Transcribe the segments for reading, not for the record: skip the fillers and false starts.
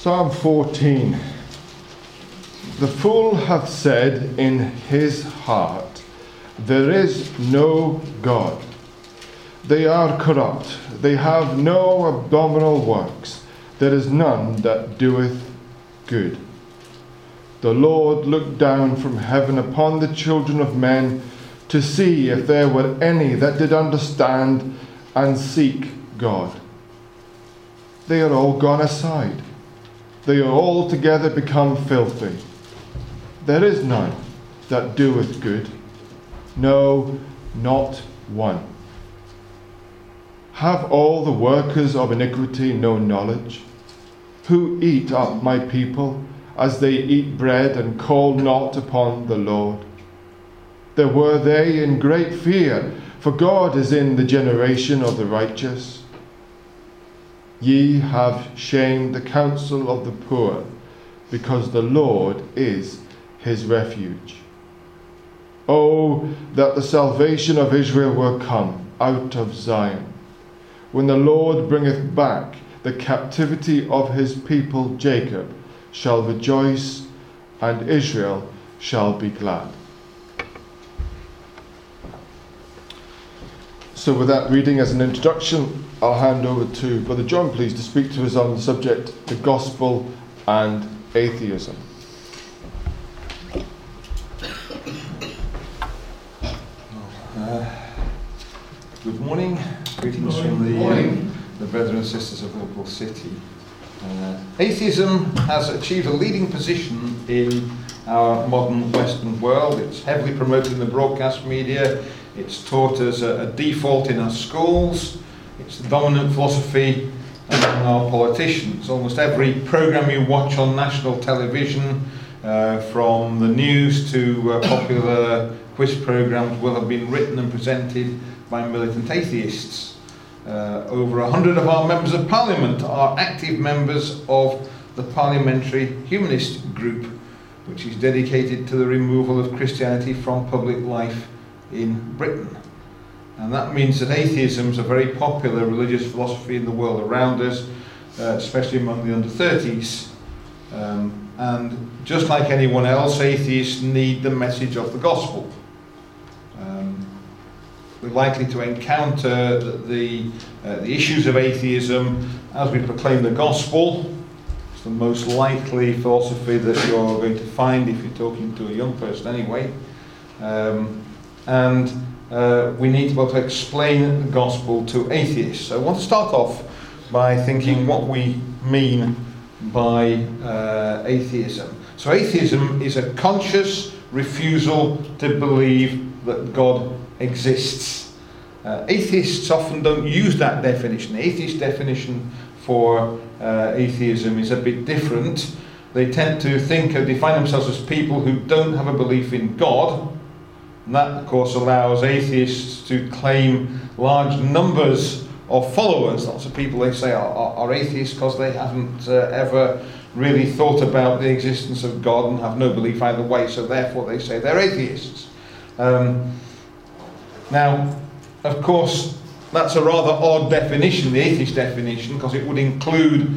Psalm 14. The fool hath said in his heart, there is no God. They are corrupt, they have no abominable works, there is none that doeth good. The Lord looked down from heaven upon the children of men to see if there were any that did understand and seek God. They are all gone aside. They are altogether become filthy. There is none that doeth good, no, not one. Have all the workers of iniquity no knowledge? Who eat up my people as they eat bread and call not upon the Lord? There were they in great fear, for God is in the generation of the righteous. Ye have shamed the counsel of the poor, because the Lord is his refuge. Oh, that the salvation of Israel were come out of Zion, when the Lord bringeth back the captivity of his people. Jacob shall rejoice, and Israel shall be glad. So with that reading as an introduction, I'll hand over to Brother John, please, to speak to us on the subject, the gospel and atheism. Good morning. Greetings from the brethren and sisters of Liverpool City. Atheism has achieved a leading position in our modern Western world. It's heavily promoted in the broadcast media. It's taught as a default in our schools. It's the dominant philosophy among our politicians. Almost every programme you watch on national television, from the news to popular quiz programmes, will have been written and presented by militant atheists. Over 100 of our members of parliament are active members of the Parliamentary Humanist Group, which is dedicated to the removal of Christianity from public life in Britain. And that means that atheism is a very popular religious philosophy in the world around us, especially among the under 30s. And just like anyone else, atheists need the message of the gospel. We're likely to encounter the issues of atheism as we proclaim the gospel. It's the most likely philosophy that you're going to find if you're talking to a young person anyway. And we need to be able to explain the gospel to atheists. So I want to start off by thinking what we mean by atheism. So atheism is a conscious refusal to believe that God exists. Atheists often don't use that definition. The atheist definition for atheism is a bit different. They tend to define themselves as people who don't have a belief in God. And that, of course, allows atheists to claim large numbers of followers. Lots of people, they say, are atheists because they haven't ever really thought about the existence of God and have no belief either way, so therefore they say they're atheists. Now, of course, that's a rather odd definition, the atheist definition, because it would include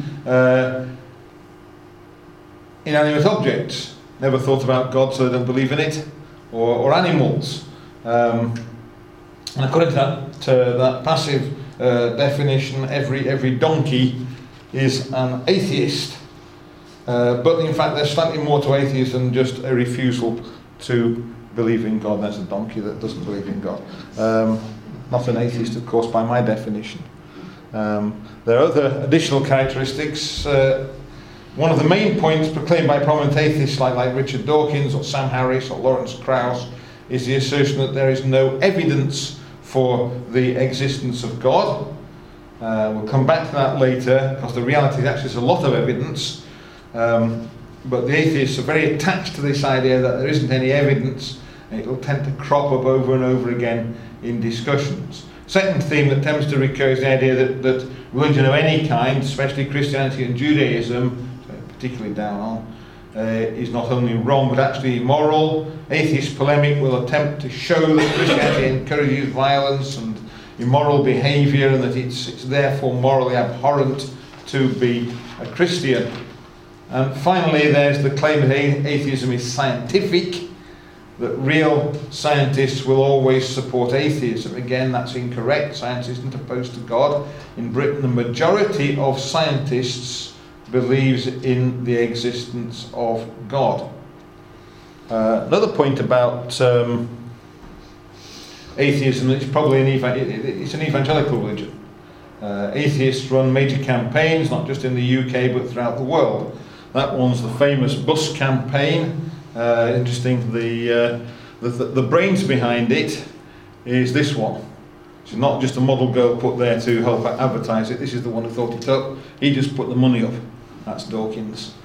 inanimate objects. Never thought about God, so they don't believe in it. Or animals. And according to that passive definition, every donkey is an atheist. But in fact, there's slightly more to atheism than just a refusal to believe in God. There's a donkey that doesn't believe in God. Not an atheist, of course, by my definition. There are other additional characteristics. One of the main points proclaimed by prominent atheists like Richard Dawkins or Sam Harris or Lawrence Krauss is the assertion that there is no evidence for the existence of God. We'll come back to that later, because the reality is actually there's a lot of evidence. But the atheists are very attached to this idea that there isn't any evidence, and it will tend to crop up over and over again in discussions. Second theme that tends to recur is the idea that religion of any kind, especially Christianity and Judaism, particularly down on, is not only wrong but actually immoral. Atheist polemic will attempt to show that Christianity encourages violence and immoral behaviour, and that it's therefore morally abhorrent to be a Christian. And finally, there's the claim that atheism is scientific, that real scientists will always support atheism. Again, that's incorrect. Science isn't opposed to God. In Britain, the majority of scientists believes in the existence of God. Another point about atheism, it's probably it's an evangelical religion. Atheists run major campaigns, not just in the UK but throughout the world. That one's the famous bus campaign. Interesting, the brains behind it is this one. It's not just a model girl put there to help advertise it. This is the one who thought it up. He just put the money up. That's Dawkins.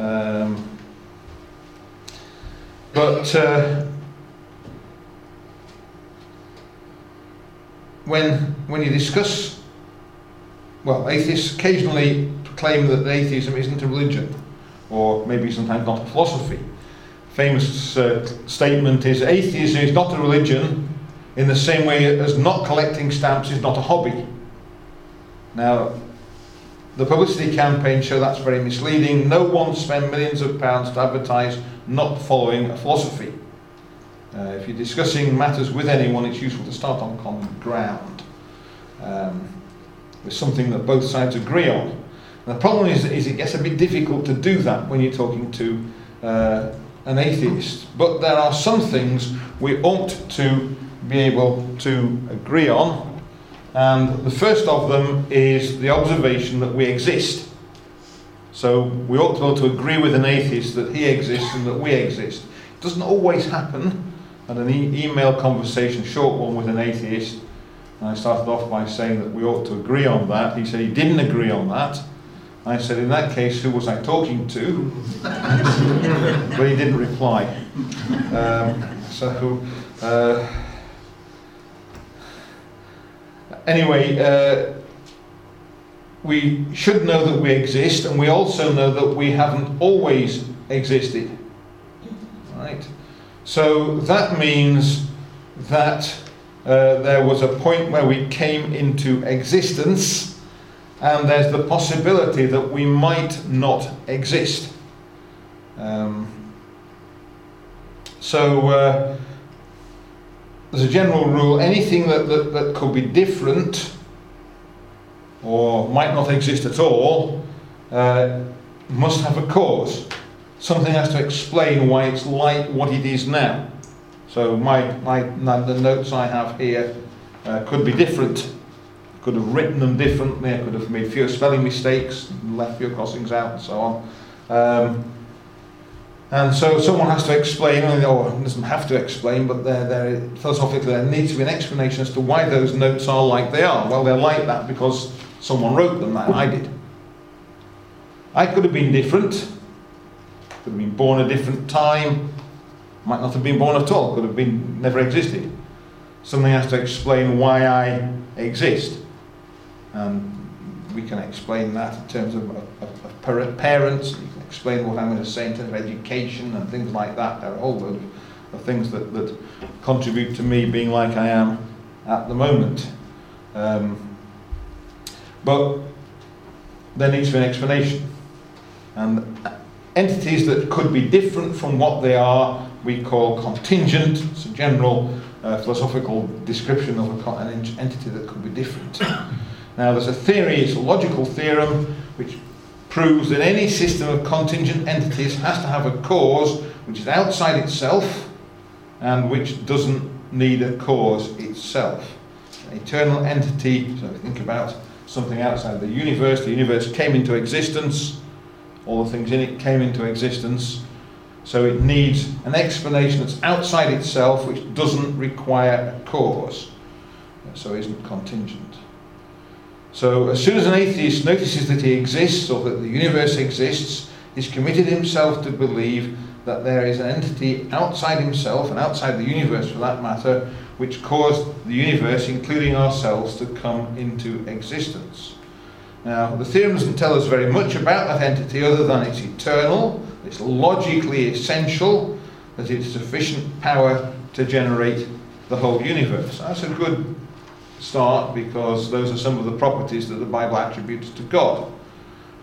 When you discuss, well, atheists occasionally claim that atheism isn't a religion, or maybe sometimes not a philosophy. Famous statement is, atheism is not a religion in the same way as not collecting stamps is not a hobby. Now, the publicity campaigns show that's very misleading. No one spends millions of pounds to advertise not following a philosophy. If you're discussing matters with anyone, it's useful to start on common ground. With something that both sides agree on. And the problem is it gets a bit difficult to do that when you're talking to an atheist. But there are some things we ought to be able to agree on. And the first of them is the observation that we exist. So we ought to be able to agree with an atheist that he exists and that we exist. It doesn't always happen. I had an email conversation, short one, with an atheist. And I started off by saying that we ought to agree on that. He said he didn't agree on that. I said, in that case, who was I talking to? But he didn't reply. Anyway, we should know that we exist, and we also know that we haven't always existed. Right? So that means that there was a point where we came into existence, and there's the possibility that we might not exist. There's a general rule, anything that could be different or might not exist at all must have a cause. Something has to explain why it's like what it is now. So the notes I have here could be different. I could have written them differently, I could have made fewer spelling mistakes, left fewer crossings out and so on. And so someone has to explain, or doesn't have to explain, but philosophically there needs to be an explanation as to why those notes are like they are. Well, they're like that because someone wrote them, I did. I could have been different, could have been born a different time, might not have been born at all, could have been never existed. Something has to explain why I exist. And we can explain that in terms of parents. You can explain what I'm going to say in terms of education and things like that. There are a whole load of things that contribute to me being like I am at the moment. But there needs to be an explanation. And entities that could be different from what they are, we call contingent. It's a general philosophical description of an entity that could be different. Now there's a theory, it's a logical theorem, which proves that any system of contingent entities has to have a cause which is outside itself and which doesn't need a cause itself. An eternal entity, so think about something outside the universe came into existence, all the things in it came into existence, so it needs an explanation that's outside itself which doesn't require a cause, so it isn't contingent. So as soon as an atheist notices that he exists or that the universe exists, he's committed himself to believe that there is an entity outside himself and outside the universe for that matter which caused the universe, including ourselves, to come into existence. Now the theorem doesn't tell us very much about that entity other than it's eternal, it's logically essential, that it's sufficient power to generate the whole universe. That's a good start because those are some of the properties that the Bible attributes to God.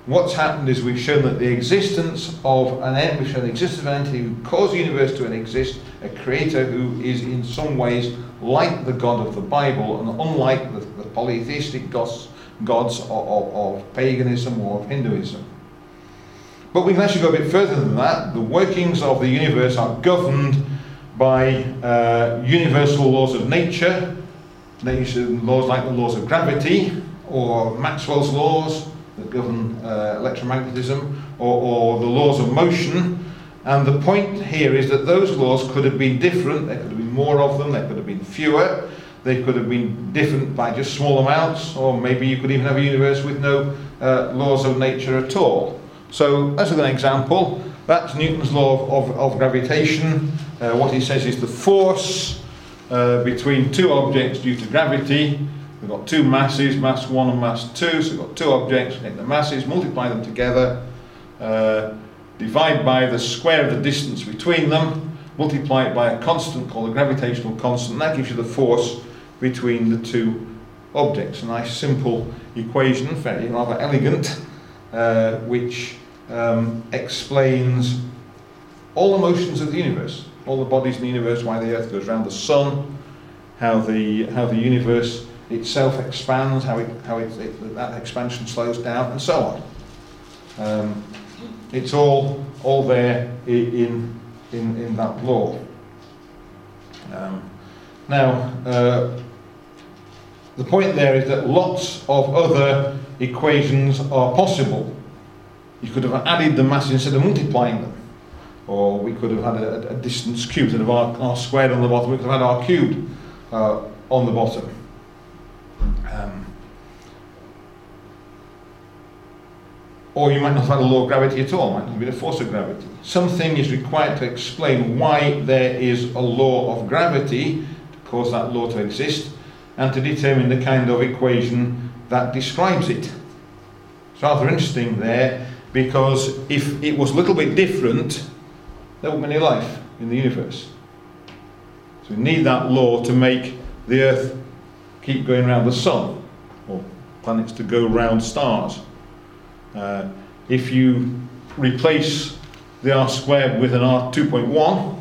What's happened is we've shown that the existence of an entity who caused the universe to exist, a creator who is in some ways like the God of the Bible and unlike the polytheistic gods of paganism or of Hinduism. But we can actually go a bit further than that. The workings of the universe are governed by universal laws of nature, laws like the laws of gravity or Maxwell's laws that govern electromagnetism, or the laws of motion. And the point here is that those laws could have been different. There could have been more of them, there could have been fewer, they could have been different by just small amounts, or maybe you could even have a universe with no laws of nature at all. So, as an example, that's Newton's law of gravitation. What he says is the force between two objects due to gravity. We've got two masses, mass 1 and mass 2, so we've got two objects, take the masses, multiply them together, divide by the square of the distance between them, multiply it by a constant called a gravitational constant, and that gives you the force between the two objects. A nice simple equation, very rather elegant, which explains all the motions of the universe, all the bodies in the universe, why the Earth goes around the Sun, how the universe itself expands, how that expansion slows down, and so on. It's all there in that law. Now, the point there is that lots of other equations are possible. You could have added the masses instead of multiplying them, or we could have had a distance cubed instead of r squared on the bottom. We could have had r cubed on the bottom. Or you might not have had a law of gravity at all, it might not have been a force of gravity. Something is required to explain why there is a law of gravity, to cause that law to exist, and to determine the kind of equation that describes it. It's rather interesting there, because if it was a little bit different, there wouldn't be any life in the universe. So we need that law to make the Earth keep going around the Sun, or planets to go round stars. If you replace the r squared with an r 2.1,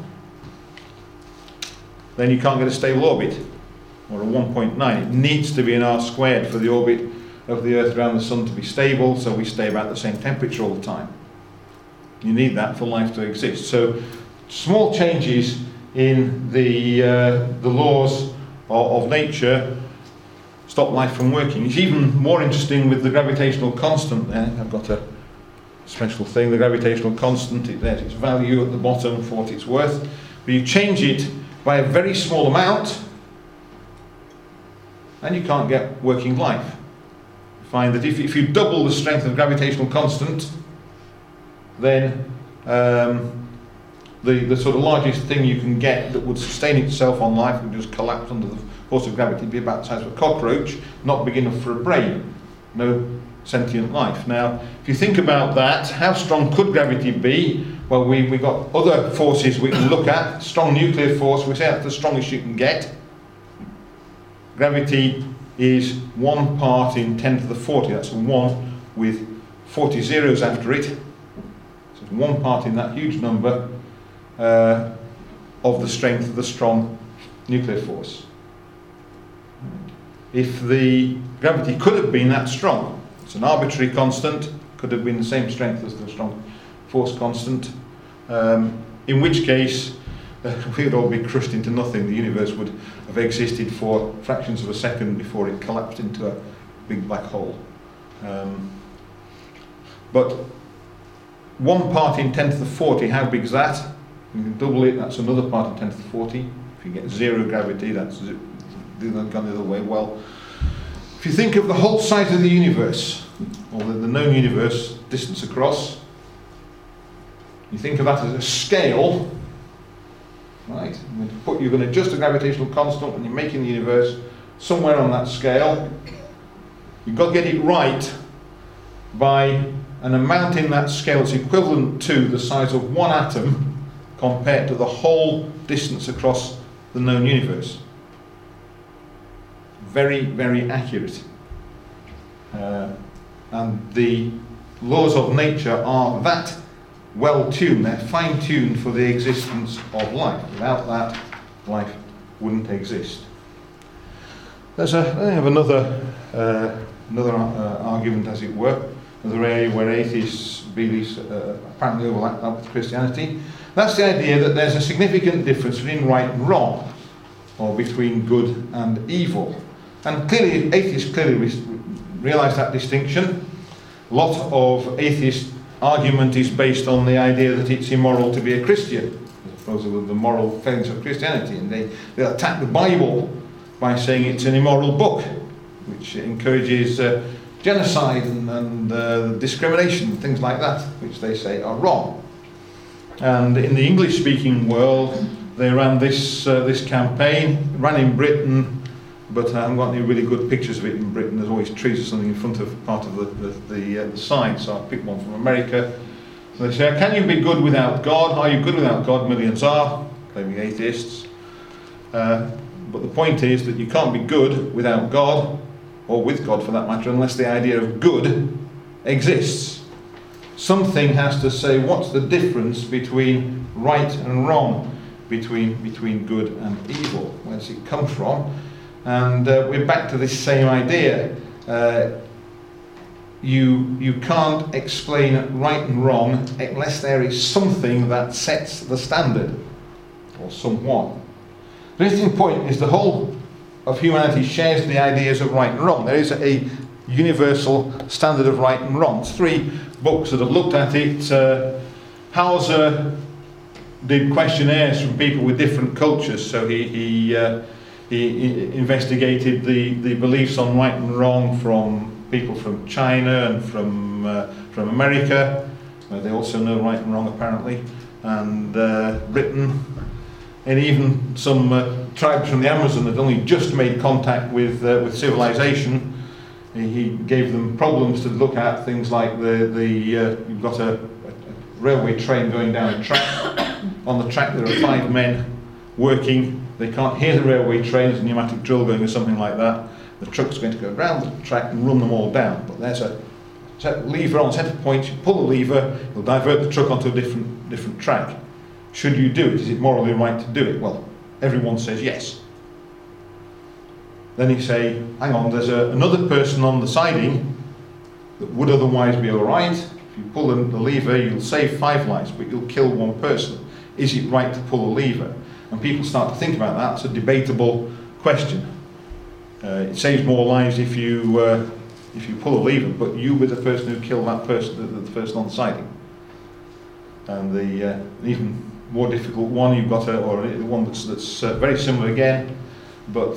then you can't get a stable orbit, or a 1.9. It needs to be an r squared for the orbit of the Earth around the Sun to be stable, so we stay about the same temperature all the time. You need that for life to exist. So small changes in the laws of nature stop life from working. It's even more interesting with the gravitational constant there. I've got a special thing, the gravitational constant, there's its value at the bottom for what it's worth. But you change it by a very small amount and you can't get working life. You find that if you double the strength of gravitational constant, then the sort of largest thing you can get that would sustain itself on life would just collapse under the force of gravity. It'd be about the size of a cockroach, not big enough for a brain, no sentient life. Now, if you think about that, how strong could gravity be? Well, we've got other forces we can look at. Strong nuclear force, we say that's the strongest you can get. Gravity is 1 part in 10 to the 40. That's a 1 with 40 zeros after it. So it's 1 part in that huge number of the strength of the strong nuclear force. If the gravity could have been that strong, it's an arbitrary constant, could have been the same strength as the strong force constant, in which case we would all be crushed into nothing. The universe would have existed for fractions of a second before it collapsed into a big black hole. But 1 part in 10 to the 40, how big is that? You can double it, that's another part in 10 to the 40. If you get zero gravity, that's gone the other way. Well, if you think of the whole size of the universe, or the known universe, distance across, you think of that as a scale, right? You're going to adjust the gravitational constant when you're making the universe somewhere on that scale. You've got to get it right by an amount in that scale that's equivalent to the size of 1 atom compared to the whole distance across the known universe. Very, very accurate. And the laws of nature are that well-tuned, they're fine-tuned for the existence of life. Without that, life wouldn't exist. I have another argument, as it were, another area where atheists' beliefs apparently overlap with Christianity. That's the idea that there's a significant difference between right and wrong, or between good and evil. And clearly, atheists clearly realise that distinction. A lot of atheist argument is based on the idea that it's immoral to be a Christian, as opposed to the moral failings of Christianity. And they attack the Bible by saying it's an immoral book, which encourages genocide and discrimination, and things like that, which they say are wrong. And in the English-speaking world, they ran this campaign, ran in Britain, but I haven't got any really good pictures of it in Britain. There's always trees or something in front of part of the sign, so I picked one from America. So they say, can you be good without God? Are you good without God? Millions are, claiming atheists. But the point is that you can't be good without God, or with God for that matter, unless the idea of good exists. Something has to say what's the difference between right and wrong, between good and evil. Where does it come from? And we're back to this same idea. You can't explain right and wrong unless there is something that sets the standard, or someone. The interesting point is the whole of humanity shares the ideas of right and wrong. There is a universal standard of right and wrong. There's 3 books that have looked at it. Hauser did questionnaires from people with different cultures, so he investigated the beliefs on right and wrong from people from China and from America. They also know right and wrong apparently, and Britain, and even some tribes from the Amazon that only just made contact with civilization. He gave them problems to look at, things like you've got a railway train going down a track. On the track there are 5 men working. They can't hear the railway train, there's a pneumatic drill going or something like that. The truck's going to go around the track and run them all down. But there's a lever on centre point, you pull the lever, you'll divert the truck onto a different track. Should you do it? Is it morally right to do it? Well, everyone says yes. Then you say, hang on, there's another person on the siding that would otherwise be alright. If you pull the lever, you'll save 5 lives, but you'll kill 1 person. Is it right to pull the lever? And people start to think about that. It's a debatable question. It saves more lives if you pull a lever, but you were the person who killed that person, the person on the siding. And the even more difficult one, you've got one that's very similar again, but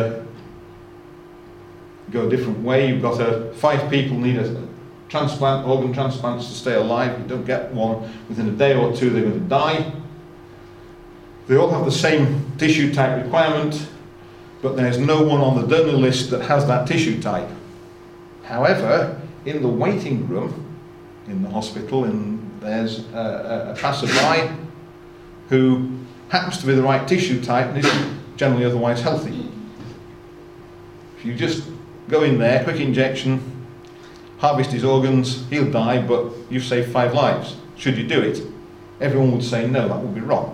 go a different way. You've got 5 people need a transplant, organ transplants to stay alive. You don't get one within a day or 2, they're going to die. They all have the same tissue type requirement, but there's no one on the donor list that has that tissue type. However, in the waiting room in the hospital, there's a passerby who happens to be the right tissue type and is generally otherwise healthy. If you just go in there, quick injection, harvest his organs, he'll die, but you've saved 5 lives. Should you do it? Everyone would say no, that would be wrong.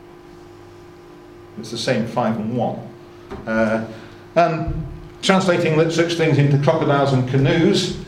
It's the same 5 and 1. And translating such things into crocodiles and canoes,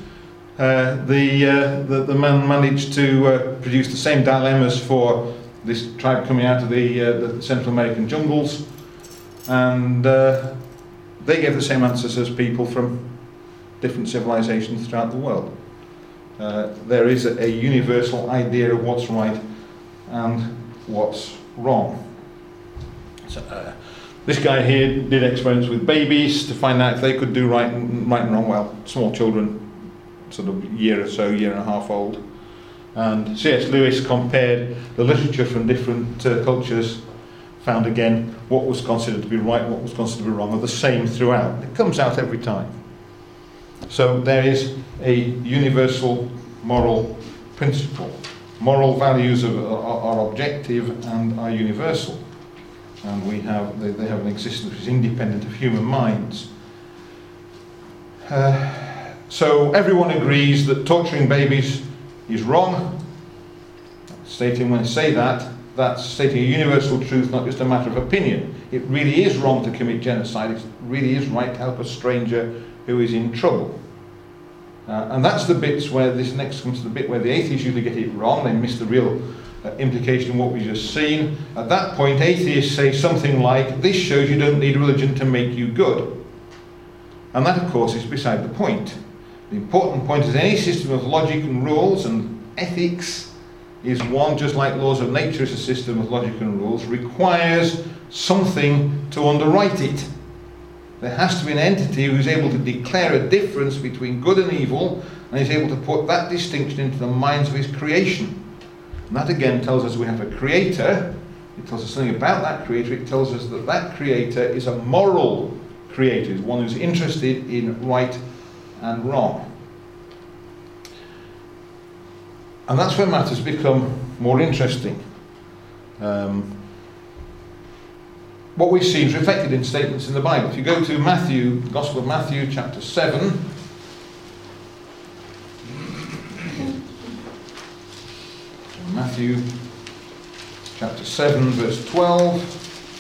the man managed to produce the same dilemmas for this tribe coming out of the Central American jungles, and they gave the same answers as people from different civilizations throughout the world. There is a universal idea of what's right and what's wrong. So, this guy here did experiments with babies to find out if they could do right and wrong. Well, small children, sort of year and a half old. And C.S. Lewis compared the literature from different cultures, found again what was considered to be right, what was considered to be wrong, are the same throughout. It comes out every time. So there is a universal moral principle. Moral values are objective and are universal. And they have an existence which is independent of human minds. So everyone agrees that torturing babies is wrong. Stating, when I say that, that's stating a universal truth, not just a matter of opinion. It really is wrong to commit genocide. It really is right to help a stranger who is in trouble. And that's the bits where this next comes to the bit where the atheists usually get it wrong. They miss the real implication of what we've just seen. At that point, atheists say something like, this shows you don't need religion to make you good. And that, of course, is beside the point. The important point is any system of logic and rules and ethics is one, just like laws of nature is a system of logic and rules, requires something to underwrite it. There has to be an entity who's able to declare a difference between good and evil, and is able to put that distinction into the minds of his creation. And that again tells us we have a creator. It tells us something about that creator. It tells us that that creator is a moral creator, is one who's interested in right and wrong. And that's where matters become more interesting. What we see is reflected in statements in the Bible. If you go to Matthew, the Gospel of Matthew, chapter 7. Matthew, chapter 7, verse 12.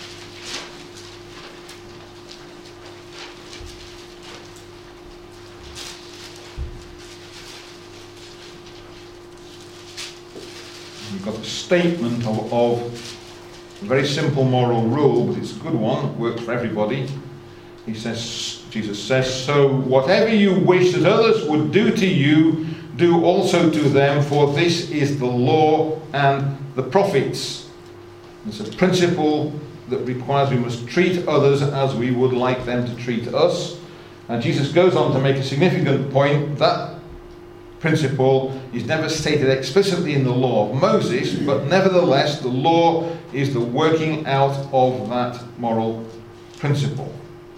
We've got a statement of a very simple moral rule, but it's a good one, it works for everybody. He says, Jesus says, so whatever you wish that others would do to you, do also to them, for this is the law and the prophets. It's a principle that requires we must treat others as we would like them to treat us. And Jesus goes on to make a significant point. That principle is never stated explicitly in the law of Moses, but nevertheless the law is the working out of that moral principle.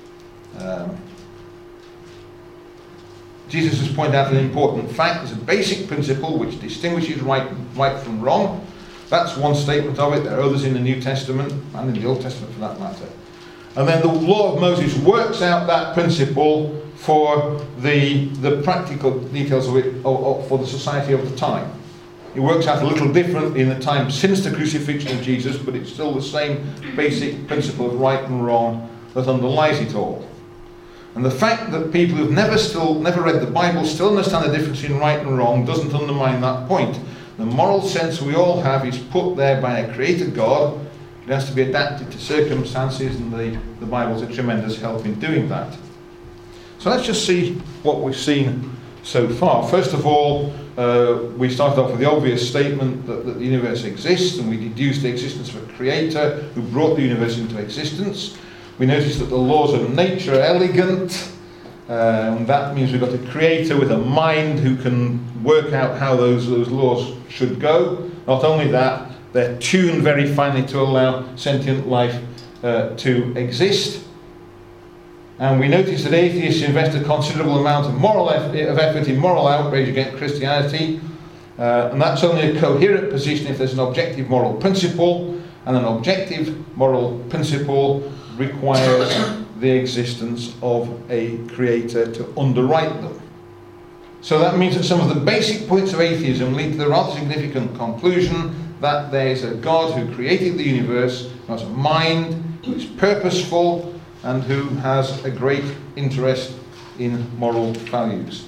Jesus has pointed out an important fact. There's a basic principle which distinguishes right from wrong. That's one statement of it. There are others in the New Testament and in the Old Testament for that matter. And then the law of Moses works out that principle for the practical details of it for the society of the time. It works out a little different in the time since the crucifixion of Jesus, but it's still the same basic principle of right and wrong that underlies it all. And the fact that people who've never read the Bible still understand the difference in right and wrong doesn't undermine that point. The moral sense we all have is put there by a creator God. It has to be adapted to circumstances, and the Bible's a tremendous help in doing that. So let's just see what we've seen so far. First of all, we started off with the obvious statement that the universe exists, and we deduced the existence of a creator who brought the universe into existence. We noticed that the laws of nature are elegant. That means we've got a creator with a mind who can work out how those laws should go. Not only that, they're tuned very finely to allow sentient life to exist. And we notice that atheists invest a considerable amount of effort in moral outrage against Christianity. And that's only a coherent position if there's an objective moral principle. And an objective moral principle requires the existence of a creator to underwrite them. So that means that some of the basic points of atheism lead to the rather significant conclusion that there is a God who created the universe, who has a mind, who is purposeful, and who has a great interest in moral values.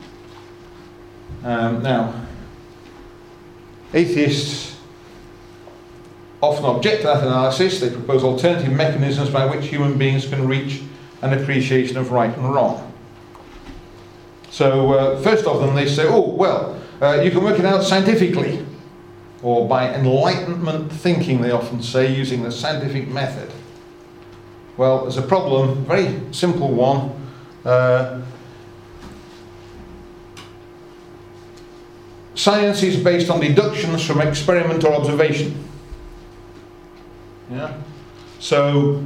Now, atheists often object to that analysis. They propose alternative mechanisms by which human beings can reach an appreciation of right and wrong. So first of them they say, you can work it out scientifically, or by enlightenment thinking, they often say, using the scientific method. Well, there's a problem, a very simple one. Science is based on deductions from experiment or observation. Yeah. So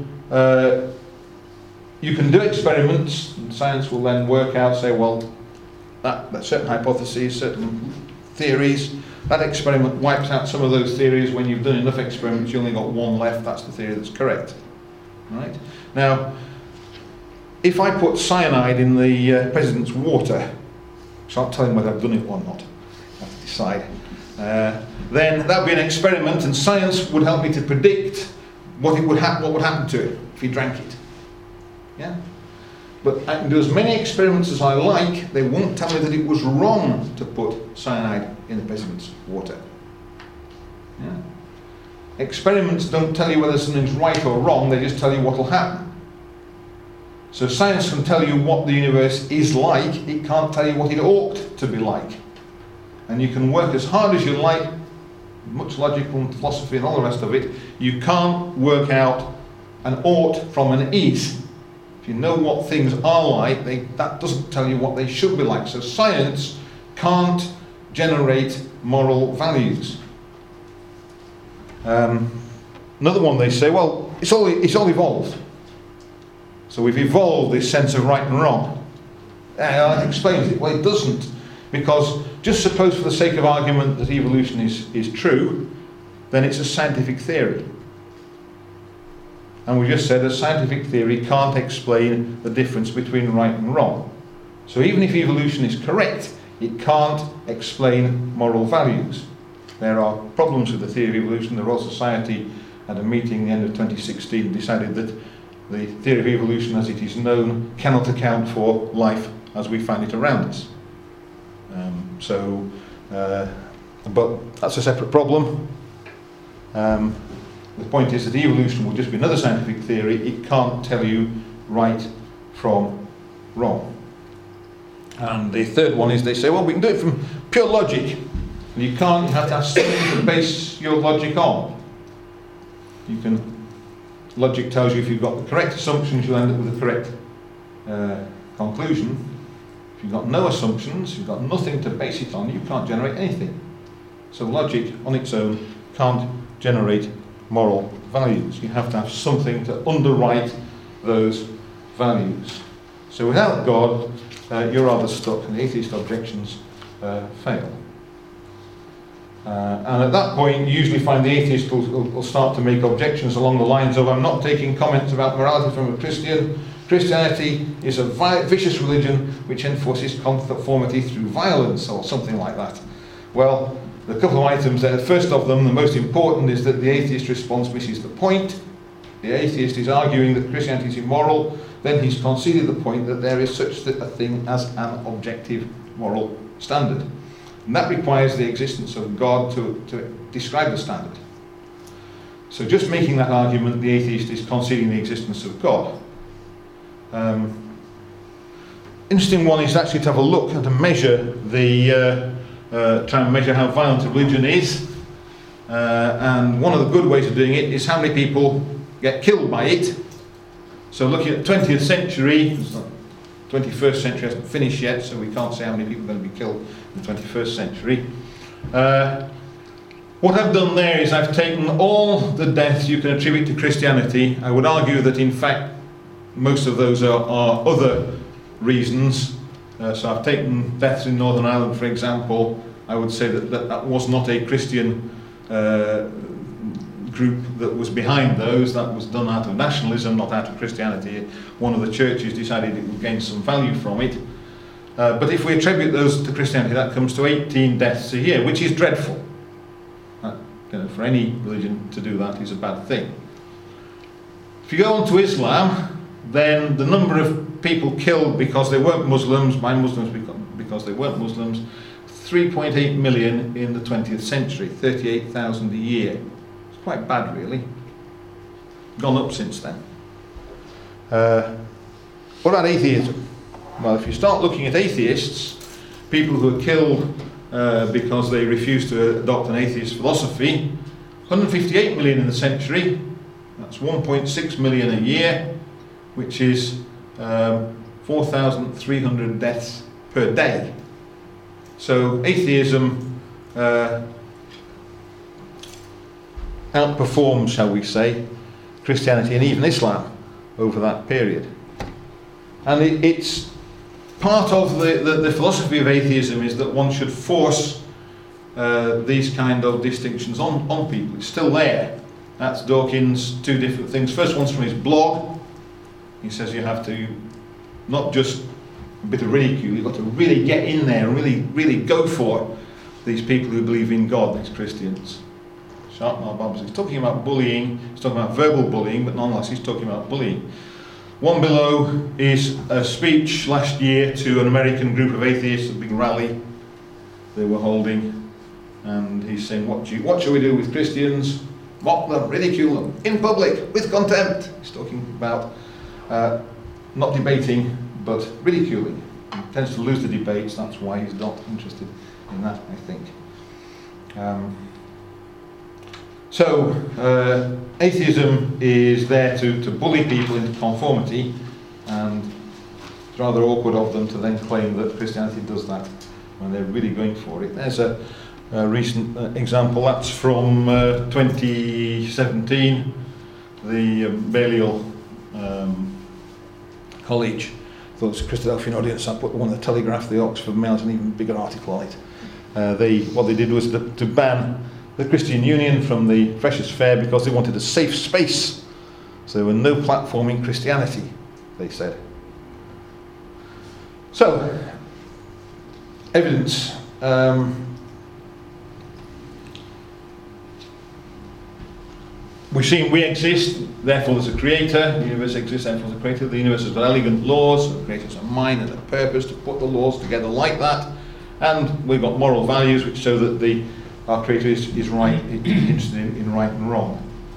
you can do experiments, and science will then work out, say, well, that certain hypotheses, certain theories, that experiment wipes out some of those theories. When you've done enough experiments, you only got one left. That's the theory that's correct. Right? Now, if I put cyanide in the president's water, I shan't tell him whether I've done it or not. I have to side, then that would be an experiment, and science would help me to predict what would happen to it if he drank it. Yeah? But I can do as many experiments as I like, they won't tell me that it was wrong to put cyanide in the peasant's water. Yeah? Experiments don't tell you whether something's right or wrong, they just tell you what will happen. So science can tell you what the universe is like, it can't tell you what it ought to be like. And you can work as hard as you like, much logic and philosophy and all the rest of it, you can't work out an ought from an is. If you know what things are like, that doesn't tell you what they should be like. So science can't generate moral values. Another one, they say, well, it's all evolved. So we've evolved this sense of right and wrong. That explains it. Well, it doesn't. Because just suppose for the sake of argument that evolution is true, then it's a scientific theory. And we just said a scientific theory can't explain the difference between right and wrong. So even if evolution is correct, it can't explain moral values. There are problems with the theory of evolution. The Royal Society at a meeting at the end of 2016 decided that the theory of evolution as it is known cannot account for life as we find it around us. But that's a separate problem. The point is that evolution will just be another scientific theory. It can't tell you right from wrong. And the third one is they say, well, we can do it from pure logic. And you can't, you have to have something to base your logic on. Logic tells you if you've got the correct assumptions, you'll end up with the correct conclusion. If you've got no assumptions, you've got nothing to base it on, you can't generate anything. So logic on its own can't generate moral values. You have to have something to underwrite those values. So without God, you're rather stuck, and the atheist objections fail. And at that point, you usually find the atheist will start to make objections along the lines of, I'm not taking comments about morality from a Christian. Christianity is a vicious religion which enforces conformity through violence, or something like that. Well, the couple of items there, first of them, the most important, is that the atheist response misses the point. The atheist is arguing that Christianity is immoral, then he's conceded the point that there is such a thing as an objective moral standard. And that requires the existence of God to describe the standard. So just making that argument, the atheist is conceding the existence of God. Interesting one is actually to have a look and to measure try and measure how violent a religion is. And one of the good ways of doing it is how many people get killed by it. So looking at the 20th century, 21st century hasn't finished yet, so we can't say how many people are going to be killed in the 21st century. What I've done there is I've taken all the deaths you can attribute to Christianity. I would argue that in fact most of those are other reasons. So I've taken deaths in Northern Ireland, for example. I would say that was not a Christian group that was behind those. That was done out of nationalism, not out of Christianity. One of the churches decided it would gain some value from it. But if we attribute those to Christianity, that comes to 18 deaths a year, which is dreadful. For any religion to do that is a bad thing. If you go on to Islam, then the number of people killed because they weren't Muslims, by Muslims because they weren't Muslims, 3.8 million in the 20th century, 38,000 a year. It's quite bad, really. Gone up since then. What about atheism? Well, if you start looking at atheists, people who are killed because they refuse to adopt an atheist philosophy, 158 million in the century, that's 1.6 million a year, which is 4,300 deaths per day. So atheism outperforms, shall we say, Christianity and even Islam over that period. And it's part of the philosophy of atheism is that one should force these kind of distinctions on people. It's still there. That's Dawkins' two different things. First one's from his blog. He says you have to, not just a bit of ridicule, you've got to really get in there and really go for these people who believe in God, these Christians. Sharpnar Barbers. He's talking about bullying, he's talking about verbal bullying, but nonetheless he's talking about bullying. One below is a speech last year to an American group of atheists, a big rally they were holding, and he's saying, what shall we do with Christians? Mock them, ridicule them, in public, with contempt. He's talking about not debating, but ridiculing. He tends to lose the debates, that's why he's not interested in that, I think. Atheism is there to bully people into conformity, and it's rather awkward of them to then claim that Christianity does that when they're really going for it. There's a recent example, that's from 2017, the Balliol College. I thought it was a Christadelphian audience. I put the one in the Telegraph, the Oxford Mail, an even bigger article on it. What they did was to ban the Christian Union from the Freshers' Fair because they wanted a safe space. So there were no platforming Christianity, they said. So, evidence. We've seen we exist, therefore there's a creator. The universe exists, therefore there's a creator. The universe has got elegant laws. The creator's a mind and a purpose to put the laws together like that. And we've got moral values which show that our creator is right, is interested in right and wrong.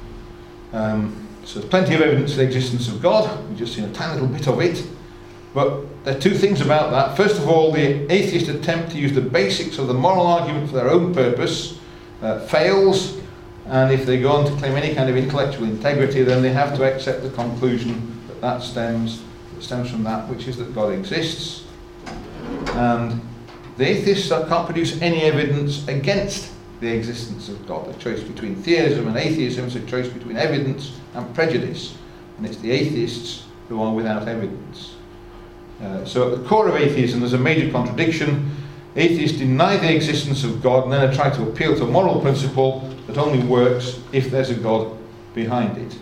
So there's plenty of evidence for the existence of God. We've just seen a tiny little bit of it. But there are two things about that. First of all, the atheist attempt to use the basics of the moral argument for their own purpose fails. And if they go on to claim any kind of intellectual integrity, then they have to accept the conclusion that stems from that, which is that God exists. And the atheists can't produce any evidence against the existence of God. The choice between theism and atheism is a choice between evidence and prejudice. And it's the atheists who are without evidence. So at the core of atheism there's a major contradiction. Atheists deny the existence of God and then try to appeal to a moral principle that only works if there's a God behind it.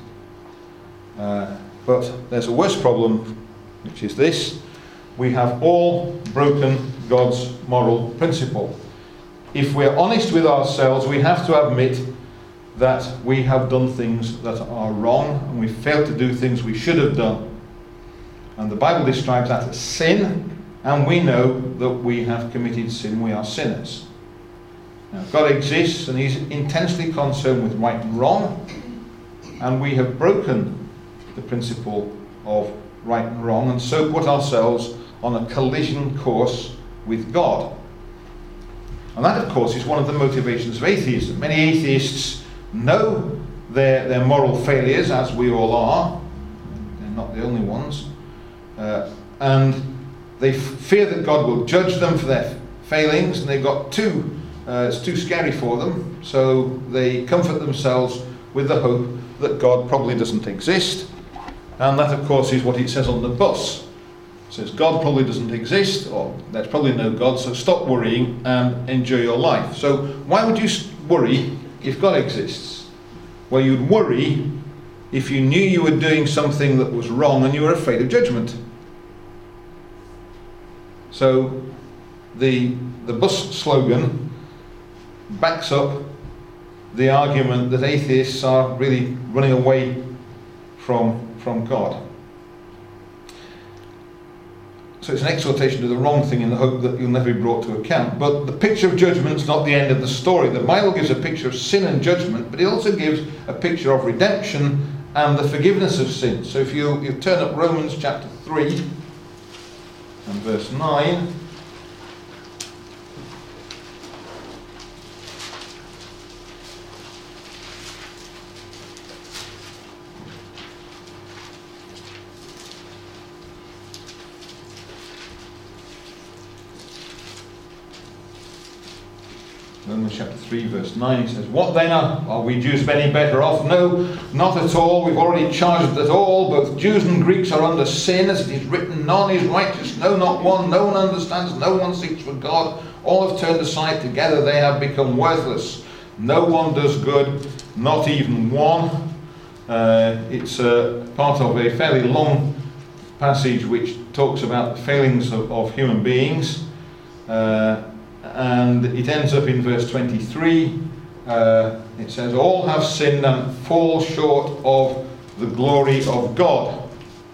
But there's a worse problem, which is this. We have all broken God's moral principle. If we're honest with ourselves, we have to admit that we have done things that are wrong and we failed to do things we should have done. And the Bible describes that as sin, and we know that we have committed sin. We are sinners. Now, God exists and He's intensely concerned with right and wrong, and we have broken the principle of right and wrong and so put ourselves on a collision course with God. And that, of course, is one of the motivations of atheism. Many atheists know their moral failures, as we all are. They're not the only ones. And they fear that God will judge them for their failings, and they've got it's too scary for them, so they comfort themselves with the hope that God probably doesn't exist. And that, of course, is what it says on the bus. It says God probably doesn't exist, or there's probably no God, so stop worrying and enjoy your life. So why would you worry if God exists? Well, you'd worry if you knew you were doing something that was wrong and you were afraid of judgment. So the bus slogan backs up the argument that atheists are really running away from God. So it's an exhortation to the wrong thing in the hope that you'll never be brought to account. But the picture of judgment is not the end of the story. The Bible gives a picture of sin and judgment, but it also gives a picture of redemption and the forgiveness of sin. So if you turn up Romans chapter 3 and verse 9. Romans chapter 3 verse 9 says, "What then are we Jews any better off? No, not at all. We've already charged that all, both Jews and Greeks, are under sin, as it is written, none is righteous, no, not one. No one understands, no one seeks for God. All have turned aside, together they have become worthless. No one does good, not even one." It's part of a fairly long passage which talks about the failings of human beings. and it ends up in verse 23. It says, all have sinned and fall short of the glory of God.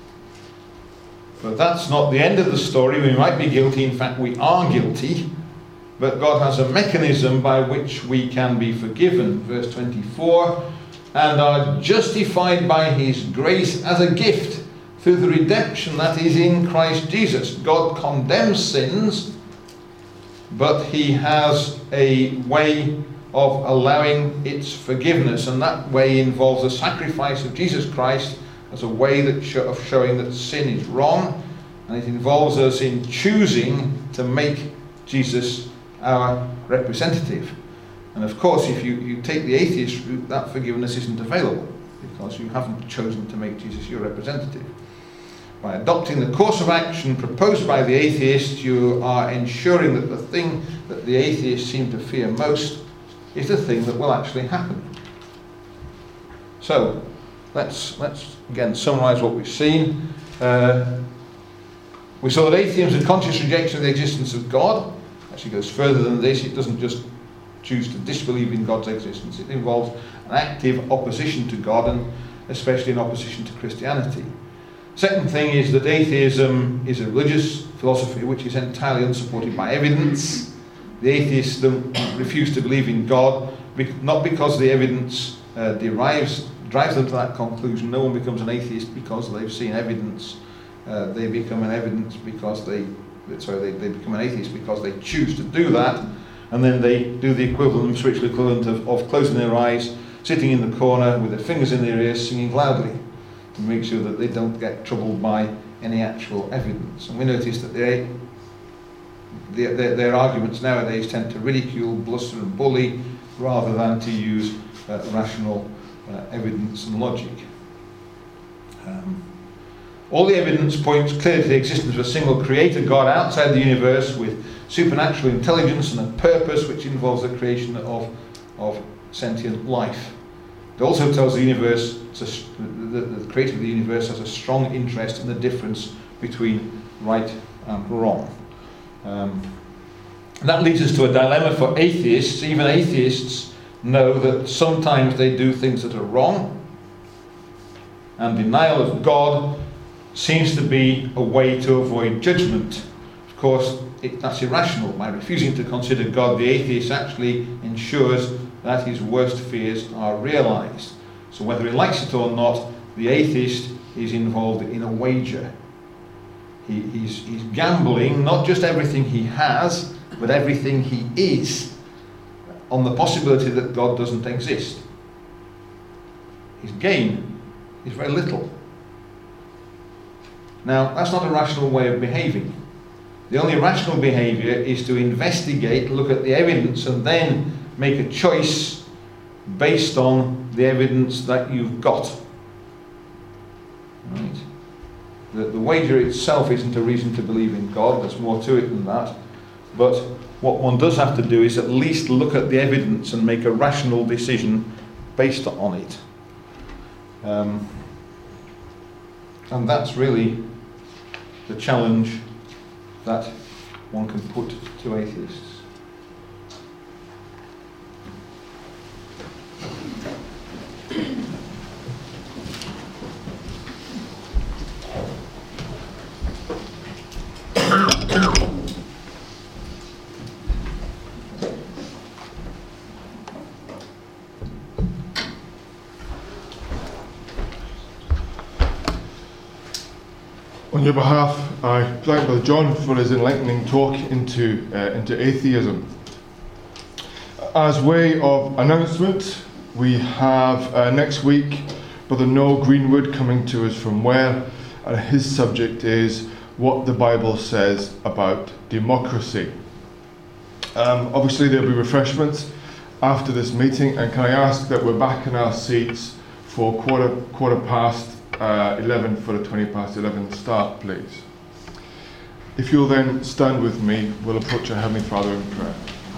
But that's not the end of the story. We might be guilty, in fact we are guilty, but God has a mechanism by which we can be forgiven. Verse 24, and are justified by his grace as a gift through the redemption that is in Christ Jesus. God condemns sins, but he has a way of allowing its forgiveness, and that way involves the sacrifice of Jesus Christ as a way of showing that sin is wrong, and it involves us in choosing to make Jesus our representative. And of course, if you take the atheist route, that forgiveness isn't available, because you haven't chosen to make Jesus your representative. By adopting the course of action proposed by the atheist, you are ensuring that the thing that the atheists seem to fear most is the thing that will actually happen. So, let's again summarise what we've seen. We saw that atheism is a conscious rejection of the existence of God. Actually goes further than this. It doesn't just choose to disbelieve in God's existence. It involves an active opposition to God, and especially an opposition to Christianity. Second thing is that atheism is a religious philosophy which is entirely unsupported by evidence. The atheists refuse to believe in God, not because the evidence drives them to that conclusion. No one becomes an atheist because they've seen evidence. They become an atheist because they choose to do that, and then they do the equivalent, spiritual equivalent of closing their eyes, sitting in the corner with their fingers in their ears, singing loudly to make sure that they don't get troubled by any actual evidence. And we notice that their arguments nowadays tend to ridicule, bluster and bully rather than to use rational evidence and logic. All the evidence points clearly to the existence of a single creator God outside the universe with supernatural intelligence and a purpose which involves the creation of sentient life. It also tells the universe, the creator of the universe has a strong interest in the difference between right and wrong. That leads us to a dilemma for atheists. Even atheists know that sometimes they do things that are wrong, and denial of God seems to be a way to avoid judgment. Of course, that's irrational. By refusing to consider God, the atheist actually ensures that his worst fears are realized. So whether he likes it or not, the atheist is involved in a wager. He's gambling not just everything he has, but everything he is, on the possibility that God doesn't exist. His gain is very little. Now, that's not a rational way of behaving. The only rational behaviour is to investigate, look at the evidence, and then make a choice based on the evidence that you've got. Right? The wager itself isn't a reason to believe in God. There's more to it than that. But what one does have to do is at least look at the evidence and make a rational decision based on it. And that's really the challenge that one can put to atheists. On your behalf, I thank Brother John for his enlightening talk into atheism. As way of announcement, we have next week Brother Noel Greenwood coming to us from Ware, and his subject is what the Bible says about democracy. Obviously there'll be refreshments after this meeting, and can I ask that we're back in our seats for quarter past 11 for the 20 past 11 start, please. If you'll then stand with me, we'll approach our Heavenly Father in prayer.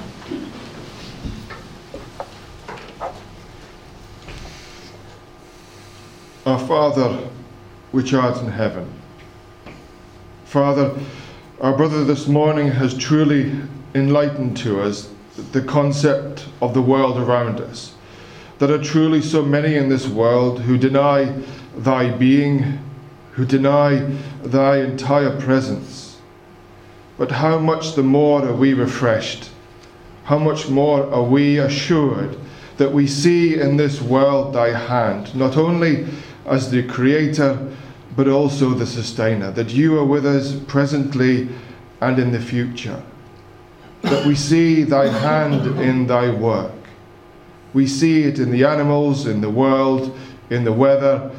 Our Father, which art in heaven. Father, our brother this morning has truly enlighten to us the concept of the world around us. There are truly so many in this world who deny thy being, who deny thy entire presence. But how much the more are we refreshed? How much more are we assured that we see in this world thy hand, not only as the creator, but also the sustainer, that you are with us presently and in the future, that we see thy hand in thy work. We see it in the animals, in the world, in the weather,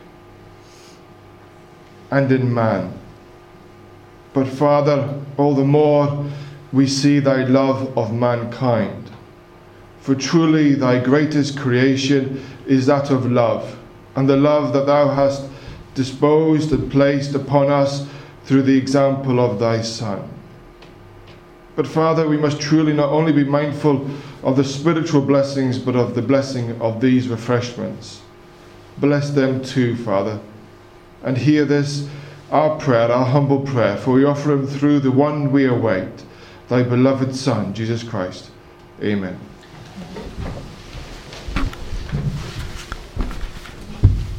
and in man. But Father, all the more we see thy love of mankind. For truly thy greatest creation is that of love, and the love that thou hast disposed and placed upon us through the example of thy Son. But Father, we must truly not only be mindful of the spiritual blessings, but of the blessing of these refreshments. Bless them too, Father, and hear this, our prayer, our humble prayer, for we offer them through the one we await, thy beloved Son, Jesus Christ. Amen.